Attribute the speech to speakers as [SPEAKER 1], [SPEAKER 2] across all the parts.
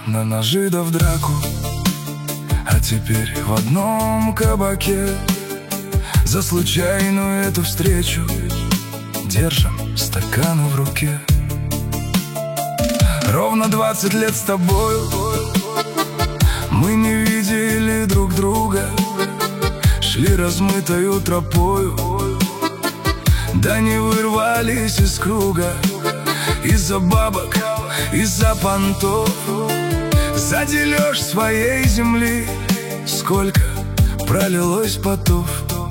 [SPEAKER 1] на ножи да в драку, а теперь в одном кабаке за случайную эту встречу держим стаканы в руке. Ровно 20 лет с тобою мы не видели друг друга, шли размытою тропою, да не вырвались из круга. Из-за бабок, из-за понтов, за дележ своей земли сколько пролилось потов,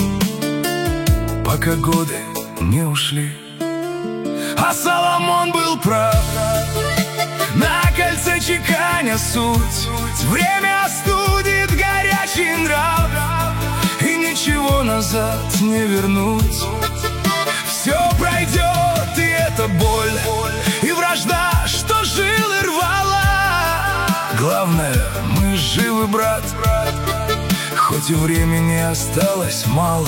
[SPEAKER 1] пока годы не ушли. А Соломон был прав, на кольце чеканя суть. Время остудит горячий нрав, и ничего назад не вернуть. Все пройдет, и эта боль, и вражда, что жилы рвала. Главное, мы живы, брат, хоть и времени осталось мало.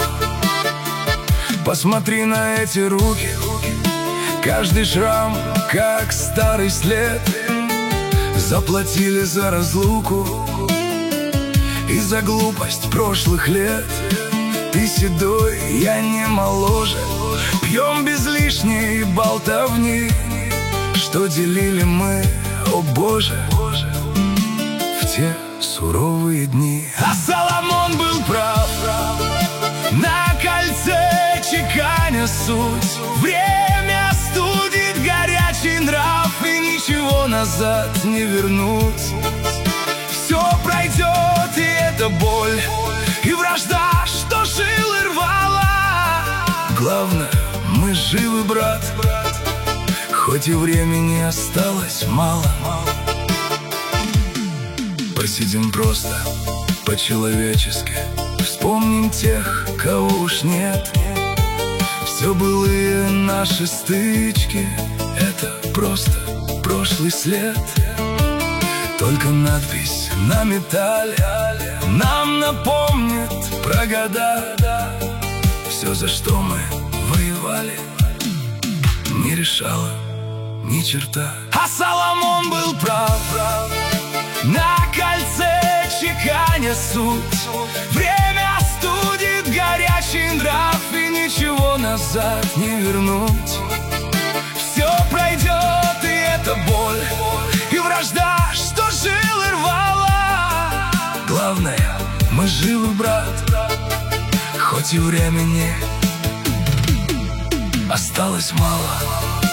[SPEAKER 1] Посмотри на эти руки, каждый шрам, как старый след. Заплатили за разлуку и за глупость прошлых лет. Ты седой, я не моложе, пьем без лишней болтовни, что делили мы, о Боже, в те суровые дни. А Соломон был прав, на кольце чеканя суть. Время остудит горячий нрав, и ничего назад не вернуть. Все пройдет, и эта боль, и вражда, что жилы рвала. Главное, мы живы, брат, хоть и времени осталось мало. Посидим просто, по-человечески, вспомним тех, кого уж нет. Все былые наши стычки — это просто прошлый след. Только надпись на металле нам напомнит про года. Все, за что мы воевали, не решало ни черта. А Соломон был прав, на кольце чеканя суть. Время остудит горячий нрав, и ничего назад не вернуть. Все пройдет, и эта боль, и вражда, что жилы рвала. Главное, мы живы, брат, хоть и времени осталось мало.